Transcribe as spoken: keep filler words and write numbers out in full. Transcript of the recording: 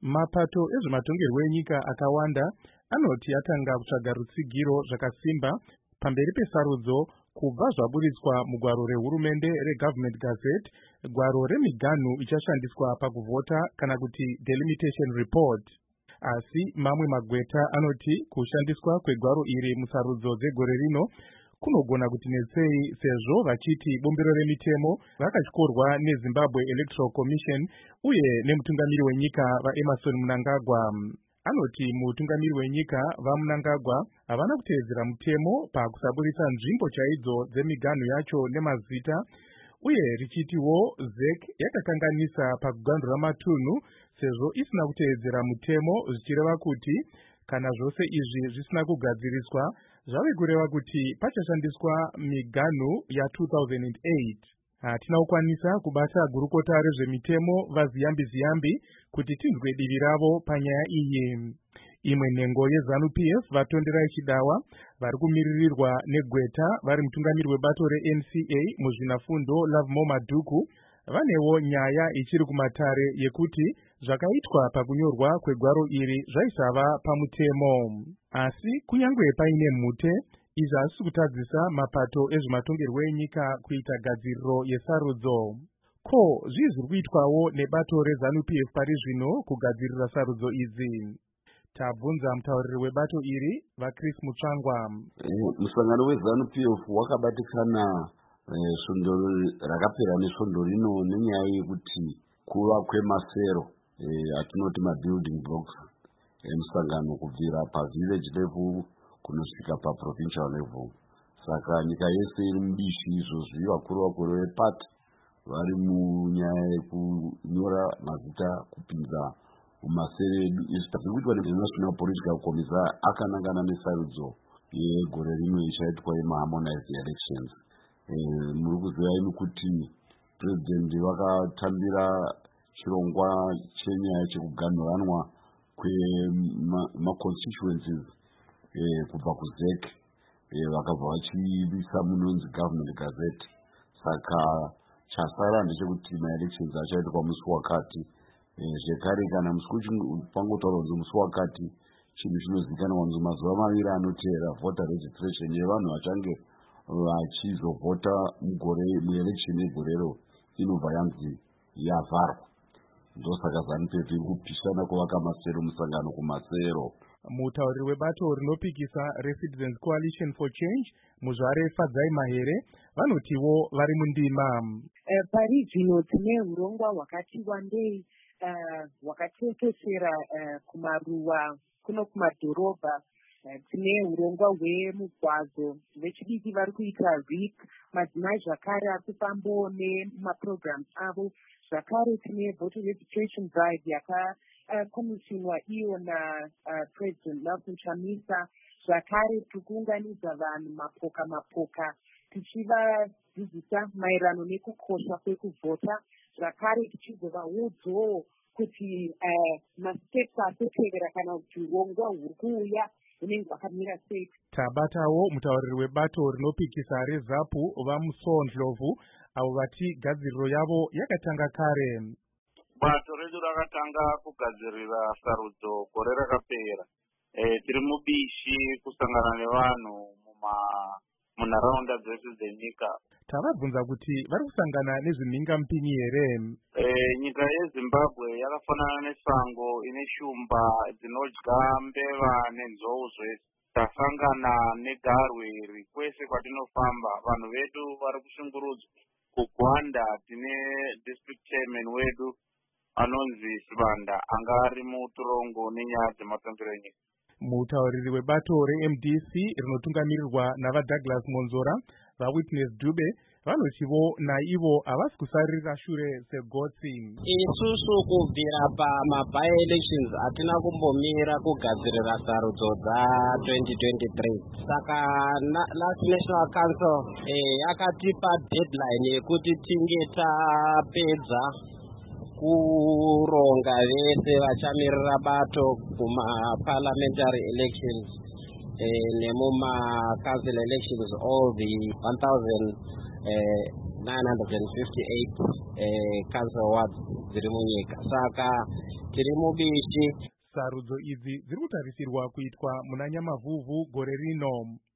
Mapato ezvematongerwo enyika akawanda anoti atanga kutsvaga rutsigiro zvakasimba pamberi pesarudzo kubva zvaburitswa mugwaro rehurumende reGovernment Gazette, gwaro remiganhu ichashandiswa pakuvhota kana kuti delimitation report. Asi mamwe magweta anoti kushandiswa kwegwaro iri musarudzo dzegore rino kunogona kuti netsei, sezvo vachiti bumbiro remitemo rakatyorwa neZimbabwe Electoral Commission uye nemutungamiri wenyika vaEmmerson Mnangagwa. Anoti mutungamiri wenyika vaMnangagwa havana kuteedzera mutemo pakusaburisa nzvimbo chaidzo dzemiganhu yacho nemazita, uye richitiwo Z E C yakakanganisa pakuganhura matunhu sezvo isina kuteedzera mutemo, zvichireva kuti kana zvose izvi zvisina kugadziriswa zvave kureva kuti pachashandiswa miganhu ya two thousand eight. Hatina kukwanisa kubata gurukota rezvemitemo vaZiyambi Ziyambi kuti tinzwe divi ravo panyaya iyi. Imwe nhengo yeZANU P F vaTonderai Chidawa vari kumiririrwa negweta vari mutungamiri webato reN C A muzvinafundo Lovemore Madhuku vanewo nyaya ichiri kumatare yekuti zvakaitwa pakunyorwa kwegwaro iri zvaisava pamutemo. Asi kunyange paine mhute, izvi hazvisi kutadzisa mapato ezvematongerwo enyika kuita gadziriro yesarudzo. Ko, zvii zviri kuitwawo nebato reZANU P F pari zvino kugadzirira sarudzo idzi? Tabvunza mutauriri webato iri vaChris Mutsvangwa. Musangano weZANU P F wakabatikana svondo rakapera nesvondo rino nenyaya yekuti kuva kwemasero atinoti mabuilding blocks emusangano kubvira pavillage level kunosvika paprovincial level. Saka nyika yese iri mubishi izvozvi, vakuru vakuru vepati vari munyaya yekunyora mazita kupinza mumasere edu. Izvi zviri kuitwa neNational Political Commissar akanangana nesarudzo yegore rino ichaitwa yemaharmonized elections. Muri kuziva imi kuti president vakatambira chirongwa chenyaya chekuganhuranwa kwemaconstituencies kubva kuZ E C, vakabva vachivisa munonzi Government Gazette. Saka chasara ndechekuti maelections achaitwa musi wakati. Zvekare kana musi pangotaura kunzi musi wakati, chinhu chinozivikanwa kunzi mazuva maviri anoteera voter registration yevanhu vachange vachizovhota mugore muelection yegorero inobva yanzi yavharwa. Ndosaka ZANU P F iri kupishana kuvaka masero musangano kumasero. Mutauriri webato rinopikisa reCitizens Coalition for Change Muzvare Fadzai Mahere vanotiwo vari mundima. Uh, pari zvino tine urongwa hwakati wandei hwakatekeshera uh, uh, kumaruwa kuno kumadhorobha. Uh, tine urongwa hwemugwazo vechidiki vari kuita R I C, madzimai zvakare ari kufambawo nemaprograms avo. Zvakare tine voter registration drive yakakomishinwa uh, iyo naPresident uh, Nelson Chamisa. Zvakare tiri kuunganidza vanhu mapoka mapoka tichivadzidzisa maererano nekukosha kwekuvhota. Zvakare tichizovaudzawo kuti uh, masteps atotevera kana kuti urongwa huri kuuya unenge hwakamira sei. Tabatawo mutauriri webato rinopikisa reZAPU vaMusondlovu avo vati gadziriro yavo yakatanga kare. Bato redu rakatanga kugadzirira sarudzo gore rakapera. E, tiri mubishi kusangana nevanhu muma munharaunda dzese dzenyika. Tavabvunza kuti vari kusangana nezvimhingamupinyi here? E, nyika yeZimbabwe yakafanana nesango ine shumba dzinodya mbeva nenzou zvese. Tasangana negarwe iri kwese kwatinofamba. Vanhu vedu vari kushungurudzwa. KuGwanda tine district chairman wedu anonzi Sibanda anga ari mutorongo nenyaya dzematongerwo enyika. Mutauriri webato reM D C rinotungamirirwa navaDouglas Monzora vaWitness Dube vanotivo naivo havasi kusarira shure segotsi. Isusu kubvira pama-by-elections hatina kumbomira kugadzirira sarudzo dza-twenty twenty-three. Saka na, last National Council eh, yakatipa deadline yekuti tinge tapedza kuronga vese vachamirira bato kuma-parliamentary elections eh, nemuma-council elections all the one thousand nine hundred fifty-eight eh, council wards dziri munyika. Saka tiri mubishi. Sarudzo idzi dziri kutarisirwa kuitwa muna Nyamavhuvhu gore rino.